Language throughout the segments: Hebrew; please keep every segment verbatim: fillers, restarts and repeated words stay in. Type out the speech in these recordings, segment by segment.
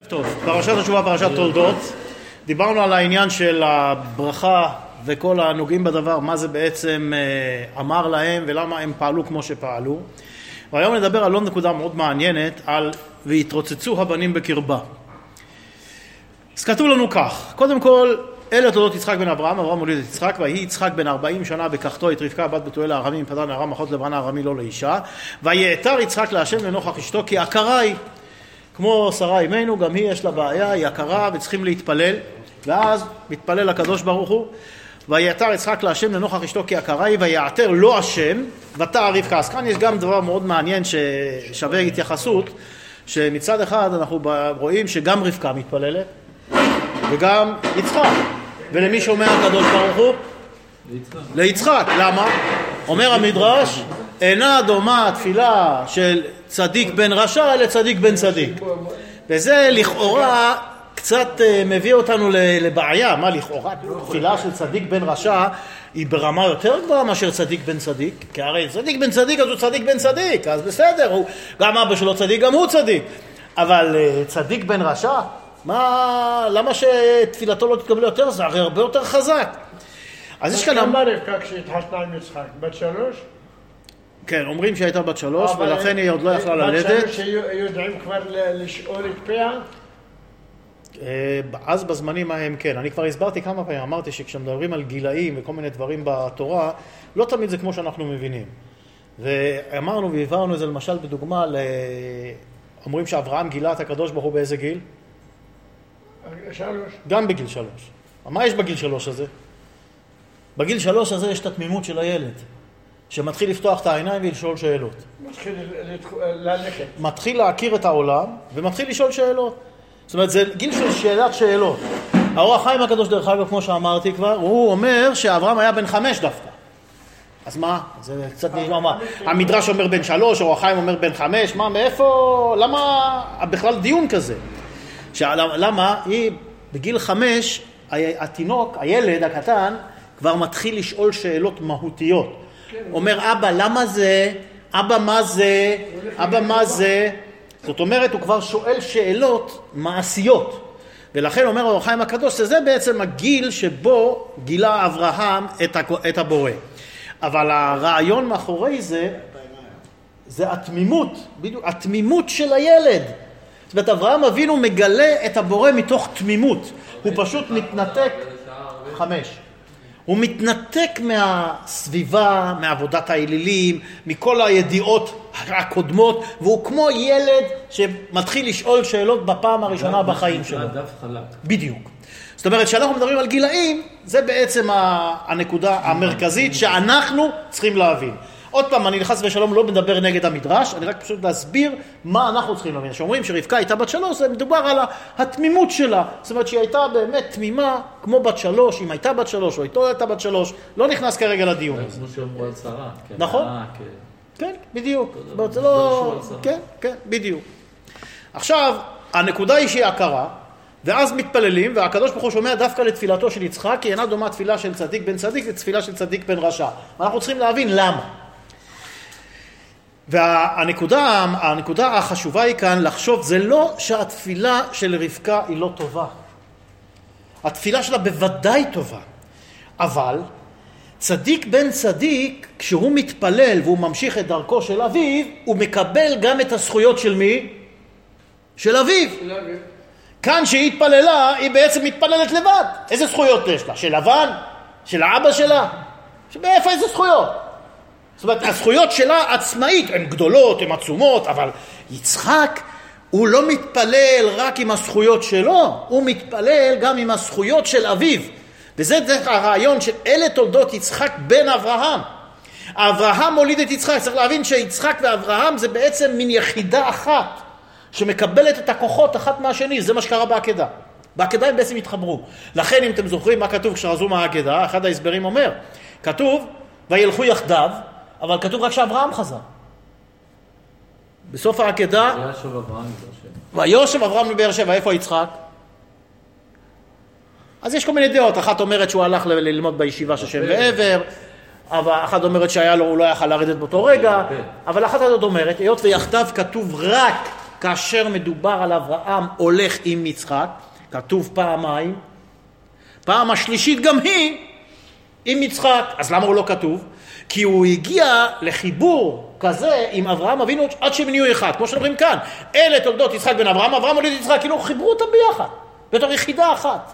טוב, פרשת השבוע, פרשת תולדות. דיברנו על העניין של הברכה וכל הנוגעים בדבר, מה זה בעצם אמר להם ולמה הם פעלו כמו שפעלו. והיום נדבר על עוד נקודה מאוד מעניינת, על והתרוצצו הבנים בקרבה. אז כתוב לנו כך, קודם כל, אלה תולדות יצחק בן אברהם, אברהם הוליד את יצחק, ויהי יצחק בן ארבעים שנה בקחתו את רבקה בת בתואל הארמי, מפדן ארם אחות לבן הארמי לא לאישה, ויעתר יצחק להשם לנוכח אשתו, כי עקרה היא. כמו שרה אמנו, גם היא יש לה בעיה, היא עקרה וצריכים להתפלל, ואז מתפלל הקדוש ברוך הוא, ויעתר יצחק להשם לנוכח אשתו כי עקרה היא, ויעתר לא השם, ותער רבקה. אז כאן יש גם דבר מאוד מעניין ששווה התייחסות, שמצד אחד אנחנו רואים שגם רבקה מתפללת, וגם יצחק. ולמי שומע הקדוש ברוך הוא? ליצחק. ליצחק. למה? אומר המדרש, אינה דומה תפילה של צדיק בן רשע לצדיק בן צדיק. וזה לכאורה קצת מביא אותנו לבעיה. מה לכאורה? תפילה של צדיק בן רשע היא ברמה יותר גבוהה מאשר צדיק בן צדיק. כי הרי צדיק בן צדיק אז הוא צדיק בן צדיק, אז בסדר, הוא, גם אבא שלו צדיק, גם הוא צדיק. אבל צדיק בן רשע, מה, למה שתפילתו לא תתקבל יותר? זה הרי הרבה יותר חזק. אז יש כאן... כמה רבקה כשהתחתנה עם יצחק? בת שלוש? כן, אומרים שהייתה בת שלוש, ולכן היא עוד לא יכלה ללדת. בת שלוש יודעים כבר לשאול את פיה? אז בזמנים ההם כן. אני כבר הסברתי כמה פעמים, אמרתי שכשמדברים על גילאים וכל מיני דברים בתורה, לא תמיד זה כמו שאנחנו מבינים. ואמרנו והעברנו את זה למשל בדוגמה, אומרים שאברהם גילה את הקדוש ברוך הוא באיזה גיל? שלוש. גם בגיל שלוש. מה יש בגיל שלוש הזה? בגיל שלוש הזה יש את התמימות של הילד, שמתחיל לפתוח את העיניים ולשאול שאלות. מתחיל ללכת. מתחיל להכיר את העולם ומתחיל לשאול שאלות. זאת אומרת, זה גיל של שאלת שאלות. האור החיים הקדוש דרך אגב, כמו שאמרתי כבר, הוא אומר שאברהם היה בן חמש דווקא. אז מה? זה קצת נשמע מה? המדרש אומר בן שלוש, האור החיים אומר בן חמש, מה, מאיפה, למה בכלל דיון כזה? למה? היא בגיל חמש, התינוק, הילד הקטן, כבר מתחיל לשאול שאלות מהותיות. אומר, אבא, למה זה? אבא, מה זה? אבא, מה זה? זאת אומרת, הוא כבר שואל שאלות מעשיות. ולכן אומר האור החיים הקדוש, שזה בעצם הגיל שבו גילה אברהם את הבורא. אבל הרעיון מאחורי זה, זה התמימות, בדיוק, התמימות של הילד. זאת אומרת, אברהם אבינו מגלה את הבורא מתוך תמימות. הוא פשוט מתנתק, חמש. הוא מתנתק מהסביבה, מעבודת האלילים, מכל הידיעות הקודמות, והוא כמו ילד שמתחיל לשאול שאלות בפעם הראשונה בחיים שלו. דף חלק. בדיוק. זאת אומרת, כשאנחנו מדברים על גילאים, זה בעצם הנקודה המרכזית שאנחנו צריכים להבין. עוד פעם, אני לחס ושלום לא מדבר נגד המדרש, אני רק פשוט להסביר מה אנחנו צריכים להבין. שאומרים שרבקה הייתה בת שלוש, זה מדובר על התמימות שלה. זאת אומרת שהיא הייתה באמת תמימה כמו בת שלוש, אם הייתה בת שלוש או איתו הייתה בת שלוש, לא נכנס כרגע לדיון הזה. כמו שאומרו על שרה. נכון? כן, בדיוק. זה לא... כן, כן, בדיוק. עכשיו, הנקודה היא שהיא הכרה, ואז מתפללים, והקדוש ברוך הוא שומע דווקא לתפילתו של יצחק, כי אינה דומה תפילה של צדיק בן צדיק לתפילה של צדיק בן רשע. ואנחנו צריכים להבין למה. והנקודה, הנקודה החשובה היא כאן לחשוב, זה לא שהתפילה של רבקה היא לא טובה. התפילה שלה בוודאי טובה. אבל צדיק בן צדיק, כשהוא מתפלל והוא ממשיך את דרכו של אביו, הוא מקבל גם את הזכויות של מי? של אביו. של אביו. כאן שהיא התפללה, היא בעצם מתפללת לבד. איזה זכויות יש לה? של לבן? של האבא שלה? שבאיפה איזה זכויות? זאת אומרת, הזכויות שלה עצמאית, הן גדולות, הן עצומות, אבל יצחק, הוא לא מתפלל רק עם הזכויות שלו, הוא מתפלל גם עם הזכויות של אביו. וזה דרך הרעיון של אלה תולדות יצחק בן אברהם. אברהם מוליד את יצחק, צריך להבין שיצחק ואברהם זה בעצם מין יחידה אחת, שמקבלת את הכוחות אחת מהשני, זה מה שקרה בעקדה. בעקדה הם בעצם התחברו. לכן אם אתם זוכרים מה כתוב כשרזו מהעקדה, אחד ההסברים אומר, כתוב, וילכו יחדיו, אבל כתוב רק שאברהם חזר. בסוף העקדה, וישב אברהם מבאר שבע. וישב אברהם מבאר שבע, איפה יצחק? אז יש כל מיני דעות, אחת אומרת שהוא הלך ללמוד בישיבה של שם ועבר, אבל אחת אומרת שהיה לו, הוא לא יכל לרדת באותו רגע, אבל אחת הזאת אומרת, היות ויחדיו כתוב רק כאשר מדובר על אברהם הולך עם יצחק, כתוב פעמיים, פעם השלישית גם היא עם יצחק. אז למה הוא לא כתוב? כי הוא הגיע לחיבור כזה עם אברהם אבינו עד שהם נהיו אחד, כמו שאומרים כאן, אלה תולדות יצחק בן אברהם, אברהם הוליד יצחק, כאילו חיברו אותם ביחד, בתור יחידה אחת.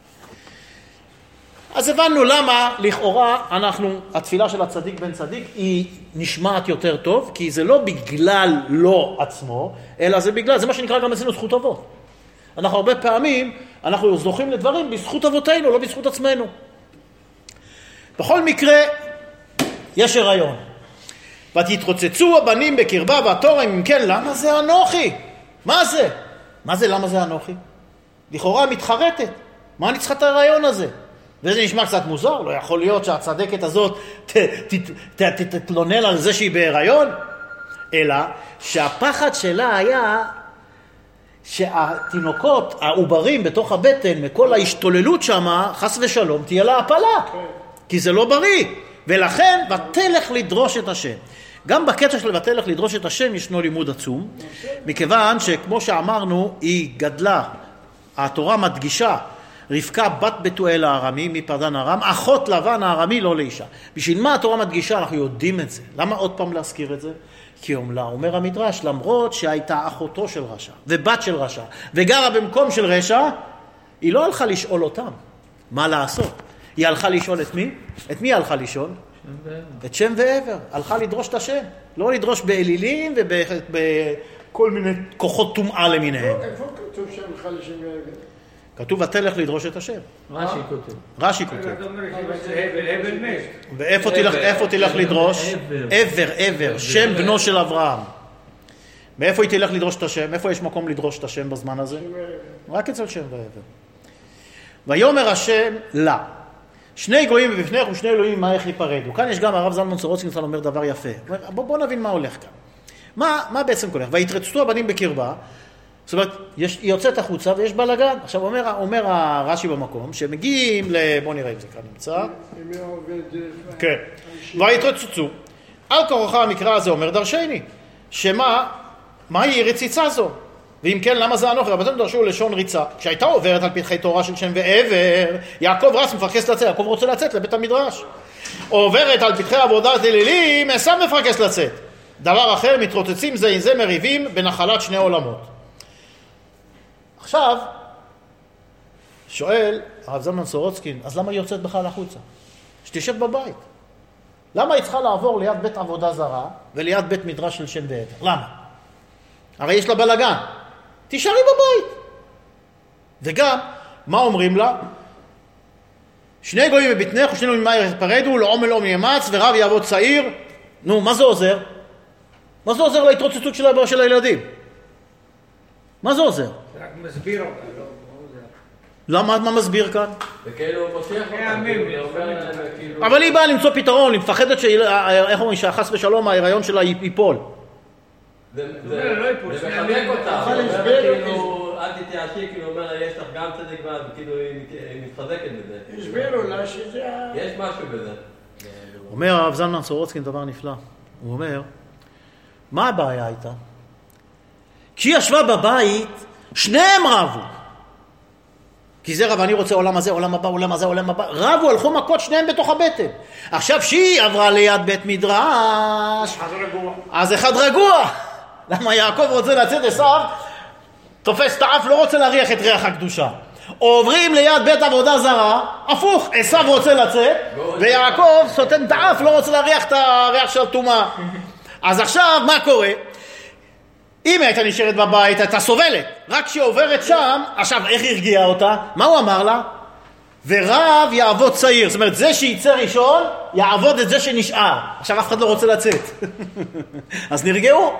אז הבנו למה לכאורה אנחנו, התפילה של הצדיק בן צדיק היא נשמעת יותר טוב, כי זה לא בגלל לא עצמו, אלא זה בגלל, זה מה שנקרא גם אצלנו זכות אבות. אנחנו הרבה פעמים, אנחנו זוכים לדברים בזכות אבותינו, לא בזכות עצמנו. בכל מקרה, יש הריון. ותתרוצצו הבנים בקרבה והתורם, אם כן, למה זה אנוכי? מה זה? מה זה למה זה אנוכי? לכאורה מתחרטת. מה אני צריכה את ההיריון הזה? וזה נשמע קצת מוזר, לא יכול להיות שהצדקת הזאת תתלונן על זה שהיא בהיריון, אלא שהפחד שלה היה שהתינוקות, העוברים בתוך הבטן, מכל ההשתוללות שם, חס ושלום, תהיה לה הפלה, כי זה לא בריא, ולכן ותלך לדרוש את השם. גם בקטע של ותלך לדרוש את השם ישנו לימוד עצום, מכיוון שכמו שאמרנו, היא גדלה, התורה מדגישה, רבקה בת בתואל הארמי מפרדן ארם, אחות לבן הארמי לא לאישה. בשביל מה התורה מדגישה? אנחנו יודעים את זה. למה עוד פעם להזכיר את זה? כי אומר המדרש, למרות שהייתה אחותו של רשע ובת של רשע וגרה במקום של רשע, היא לא הלכה לשאול אותם מה לעשות. היא הלכה לשאול את מי? את מי הלכה לשאול? את שם ועבר. הלכה לדרוש את השם. לא לדרוש באלילים ובכל מיני כוחות טומאה למיניהם. איפה כתוב שם הלכה לשם ועבר? כתוב ותלך לדרוש את השם. רש"י כותב. רש"י כותב. ואיפה תלך, איפה תלך לדרוש? עבר, עבר, שם בנו של אברהם. מאיפה היא תלך לדרוש את השם? איפה יש מקום לדרוש את השם בזמן הזה? רק אצל שם ועבר. ויאמר השם לה. שני גויים בפניך ושני אלוהים ממך ייפרדו. כאן יש גם הרב זלמן סורוצקין אומר דבר יפה. בוא, בוא נבין מה הולך כאן. מה, מה בעצם הולך? ויתרצצו הבנים בקרבה. זאת אומרת, יש, היא יוצאת החוצה ויש בלגן. עכשיו אומר, אומר הרש"י במקום, שמגיעים ל... בוא נראה אם זה כאן נמצא. כן. ויתרצצו. על כורחה המקרא הזה אומר דרשני. שמה, מהי רציצה זו? ואם כן, למה זה אנוכי? רבותינו דרשו לשון ריצה. כשהייתה עוברת על פתחי תורה של שם ועבר, יעקב רץ מפרקס לצאת. יעקב רוצה לצאת לבית המדרש. עוברת על פתחי עבודת אלילים, עשיו מפרקס לצאת. דבר אחר, מתרוצצים זה עם זה מריבים בנחלת שני עולמות. עכשיו, שואל הרב זלמן סורוצקין, אז למה היא יוצאת בכלל החוצה? שתשב בבית. למה היא צריכה לעבור ליד בית עבודה זרה וליד בית מדרש של שם ועבר? למה? הרי יש לה בלגן. תישארי בבית. וגם, מה אומרים לה? שני גויים בבטנך ושנינו ממאי יפרדו, לעומל עום ימץ ורב יעבוד צעיר. נו, מה זה עוזר? מה זה עוזר להתרוצצות של, של הילדים? מה זה עוזר? רק מסביר אותה, לא עוזר. למה, מה מסביר כאן? וכאילו הוא מושך אותה. אבל היא באה למצוא פתרון, היא מפחדת ש... איך אומרים, שהחס ושלום ההיריון שלה ייפול. זה מחזק אותה, אל תתייאשי, כאילו אומר לה, יש לך גם צדק ואז, כאילו היא מתחזקת בזה. הסבירו לה שזה... יש משהו בזה. אומר הרב זלמן סורוצקין דבר נפלא. הוא אומר, מה הבעיה הייתה? כשהיא ישבה בבית, שניהם רבו. כי זה רב, אני רוצה עולם הזה, עולם הבא, עולם הזה, עולם הבא. רבו, הלכו מכות שניהם בתוך הבטן. עכשיו שהיא עברה ליד בית מדרש, אז אחד רגוע. למה יעקב רוצה לצאת, עשיו תופס את האף, לא רוצה להריח את ריח הקדושה. עוברים ליד בית עבודה זרה, הפוך, עשיו רוצה לצאת, ויעקב סותם את האף, לא רוצה להריח את הריח של הטומאה. אז עכשיו, מה קורה? אם הייתה נשארת בבית, הייתה סובלת. רק כשהיא עוברת שם, עכשיו, איך הרגיעה אותה? מה הוא אמר לה? ורב יעבוד צעיר. זאת אומרת, זה שיצא ראשון, יעבוד את זה שנשאר. עכשיו, אף אחד לא רוצה לצאת. אז נרגעו.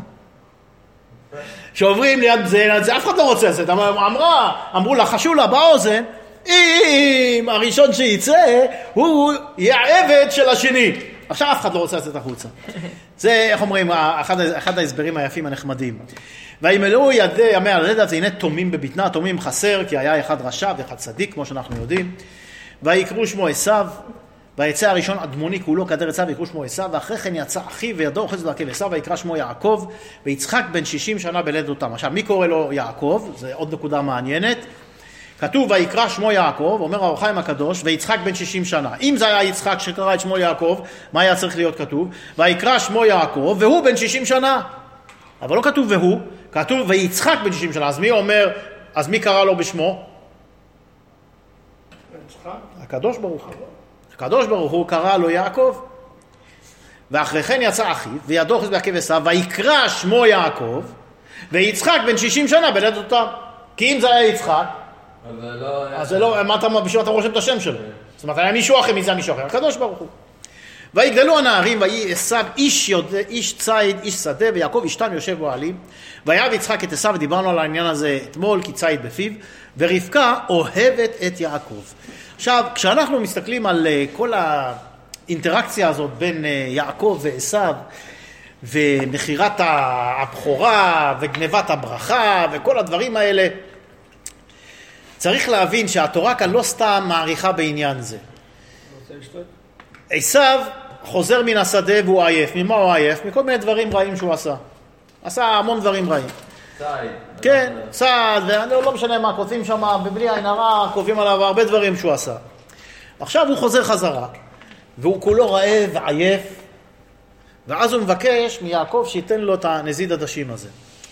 שעוברים ליד זה, ליד זה, אף אחד לא רוצה לצאת. אמרה, אמרו לה, חשו לה באוזן, אם הראשון שיצא, הוא יהיה העבד של השני. עכשיו אף אחד לא רוצה לצאת החוצה. זה, איך אומרים, אחד, אחד ההסברים היפים הנחמדים. וימלאו ידי ימי הלידה, זה הנה תומים בבטנה, תומים חסר, כי היה אחד רשע ואחד צדיק, כמו שאנחנו יודעים. ויקראו שמו עשיו, ויצא הראשון אדמוני כולו כדר עשיו ויקראו שמו עשיו, ואחרי כן יצא אחיו וידו אוחזת בעקב עשיו ויקרא שמו יעקב, ויצחק בן שישים שנה בלדת אותם. עכשיו מי קורא לו יעקב? זה עוד נקודה מעניינת. כתוב ויקרא שמו יעקב, אומר האור החיים הקדוש, ויצחק בן שישים שנה. אם זה היה יצחק שקרא את שמו יעקב, מה היה צריך להיות כתוב? ויקרא שמו יעקב והוא בן שישים שנה. אבל לא כתוב והוא, כתוב ויצחק בן שישים שנה. אז מי אומר, אז מי קרא לו בשמו? הקדוש ברוך הוא. הקדוש ברוך הוא קרא לו יעקב. ואחרי כן יצא אחיו וידו אוחזת בעקב עשיו ויקרא שמו יעקב, ויצחק בן שישים שנה בלדת אותם. כי אם זה היה יצחק, אז זה לא, מה אתה, בשביל אתה רושם את השם שלו? זאת אומרת, היה מישהו אחר, מי זה מישהו אחר? הקדוש ברוך הוא. ויגדלו הנערים, ויהי עשיו איש יודע, איש ציד, איש שדה, ויעקב אשתם יושב באוהלים. וירא יצחק את עשיו, ודיברנו על העניין הזה אתמול, כי ציד בפיו, ורבקה אוהבת את יעקב. עכשיו, כשאנחנו מסתכלים על כל האינטראקציה הזאת בין יעקב ועשיו, ומחירת הבכורה, וגנבת הברכה, וכל הדברים האלה, צריך להבין שהתורה כאן לא סתם מעריכה בעניין זה. עשיו חוזר מן השדה והוא עייף. ממה הוא עייף? מכל מיני דברים רעים שהוא עשה. עשה המון דברים רעים. צעד. כן, צעד, ולא משנה מה, כותבים שם, בבלי עין הרע, כותבים עליו הרבה דברים שהוא עשה. עכשיו הוא חוזר חזרה, והוא כולו רעב ועייף, ואז הוא מבקש מיעקב שייתן לו את הנזיד עדשים הזה.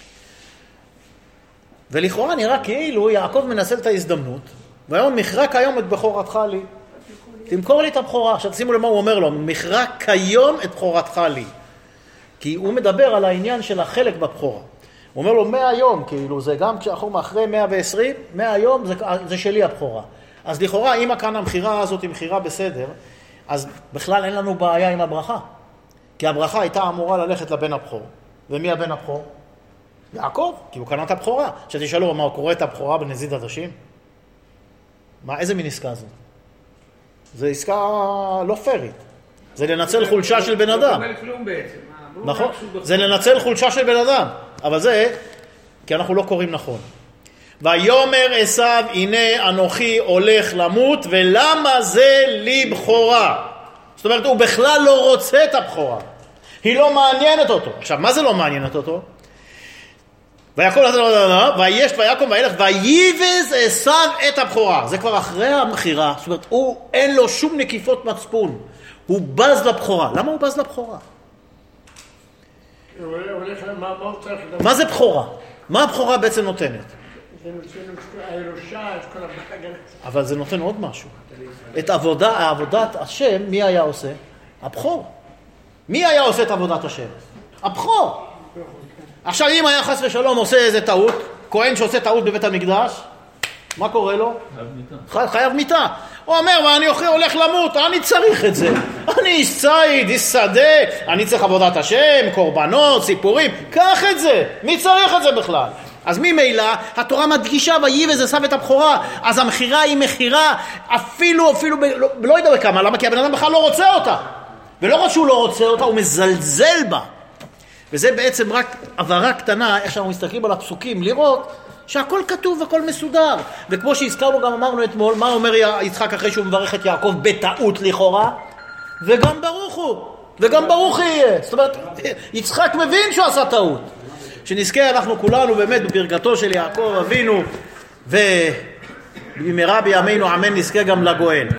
ולכאורה נראה כאילו יעקב מנצל את ההזדמנות, והיום מחרק היום את בכורתך לי. תמכור לי את הבכורה. עכשיו שימו למה הוא אומר לו, מחרק היום את בכורתך לי. כי הוא מדבר על העניין של החלק בבכורה. הוא אומר לו מהיום, כאילו זה גם כשאנחנו אחרי מאה ועשרים, מהיום זה, זה שלי הבכורה. אז לכאורה אם כאן המחירה הזאת היא מחירה בסדר, אז בכלל אין לנו בעיה עם הברכה. כי הברכה הייתה אמורה ללכת לבן הבכור. ומי הבן הבכור? יעקב, כי הוא קנה את הבכורה. שתשאלו, מה הוא קורא את הבכורה בנזיד עדשים? מה, איזה מין עסקה זאת? זה עסקה לא פרית. זה לנצל חולשה של בן אדם. נכון, זה לנצל חולשה של בן אדם. אבל זה, כי אנחנו לא קוראים נכון. ויאמר עשיו, הנה אנוכי הולך למות, ולמה זה לי בכורה? זאת אומרת, הוא בכלל לא רוצה את הבכורה. היא לא מעניינת אותו. עכשיו, מה זה לא מעניינת אותו? ויקום וישת ויקום וילך וייבז עשיו את הבכורה. זה כבר אחרי המחירה. זאת אומרת, הוא אין לו שום נקיפות מצפון. הוא בז לבכורה. למה הוא בז לבכורה? מה זה בכורה? מה הבכורה בעצם נותנת? אבל זה נותן עוד משהו. את עבודה, עבודת השם, מי היה עושה? הבכור. מי היה עושה את עבודת השם? הבכור. עכשיו אם היה חס ושלום עושה איזה טעות, כהן שעושה טעות בבית המקדש, מה קורה לו? חייב, חייב מיתה. הוא אומר, ואני הולך למות, אני צריך את זה. אני איש ציד, איש שדה, אני צריך עבודת השם, קורבנות, סיפורים, קח את זה. מי צריך את זה בכלל? אז ממילא התורה מדגישה וייבז עשיו את הבכורה. אז המחירה היא מחירה אפילו, אפילו, ב, לא, לא יודע בכמה, למה? כי הבן אדם בכלל לא רוצה אותה. ולא רק שהוא לא רוצה אותה, הוא מזלזל בה. וזה בעצם רק עברה קטנה, איך שאנחנו מסתכלים על הפסוקים, לראות שהכל כתוב והכל מסודר. וכמו שהזכרנו גם אמרנו אתמול, מה אומר יצחק אחרי שהוא מברך את יעקב בטעות לכאורה? וגם ברוך הוא, וגם ברוך יהיה. זאת אומרת, יצחק מבין שהוא עשה טעות. שנזכה אנחנו כולנו באמת בברכתו של יעקב אבינו, ובמהרה בימינו אמן נזכה גם לגואל.